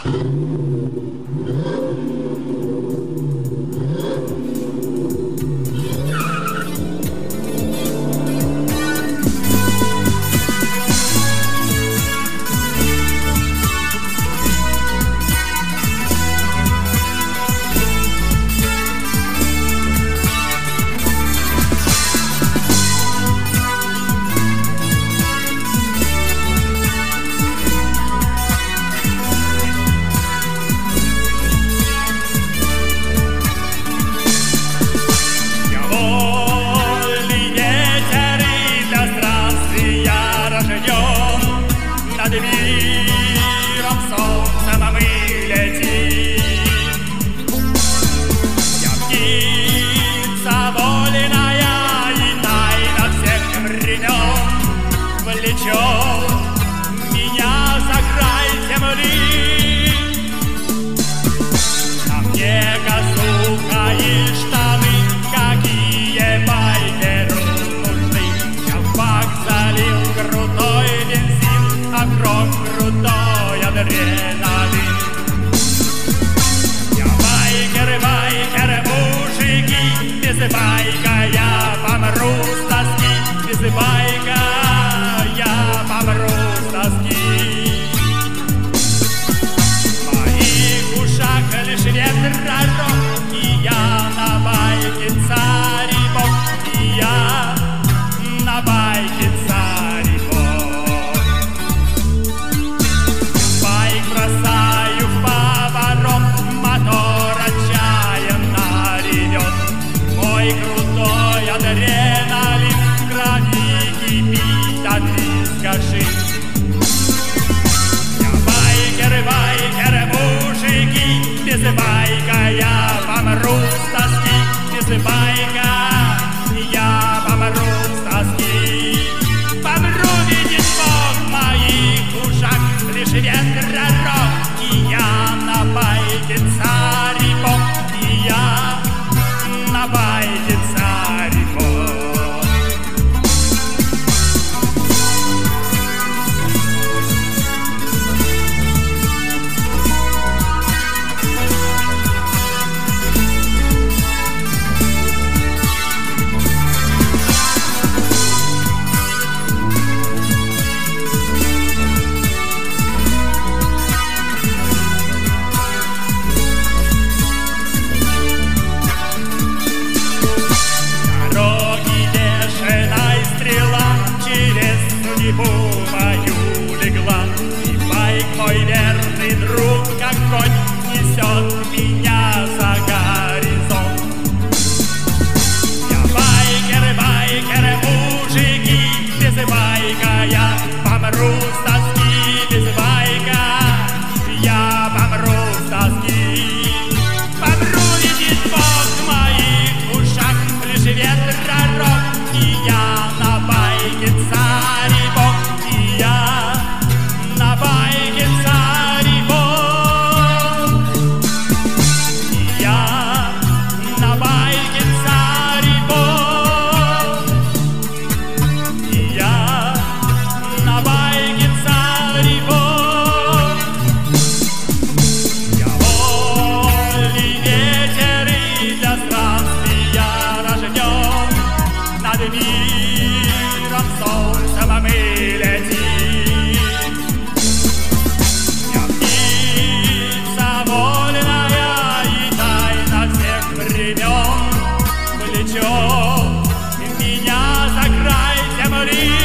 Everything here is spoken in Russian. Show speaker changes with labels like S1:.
S1: Миром, солнцем мы летим. Я птица вольная и тайна всех времен влечет меня за край земли. На мне косуха и штаны, какие байкеру нужны. Я в бак залил крутой бензин, а кровь крутой адреналин. Я байкер, мужики, без байка я помру с тоски, без байка я помру с тоски. В моих ушах лишь ветророг, и я на байке царь и бог, и я на байке царь и бог. Бросаю в поворот, мотор отчаянно ревет. Мой крутой адреналин в крови кипит от риска жить. Я байкер, мужики, без байка я помру с тоски, без байка я помру с тоски. Помру, видит Бог, в моих ушах лишь ветророг, и я на байке царь и бог, и я на байке царь и бог. Мою легла, и байк мой верный друг, как конь, несет меня за горизонт. Я байкер, мужики, без байка я помру с тоски, без байка я помру с тоски. Помру, видит Бог, в моих ушах лишь ветророг, и я на байке царь и бог, и я на байке царь и бог, и я на байке царь и бог, и я на байке царь и бог. Я вольный ветер и для странствия рожден, над миром, солнцем мы летим. Я птица вольная и тайна всех времен влечет меня за край земли.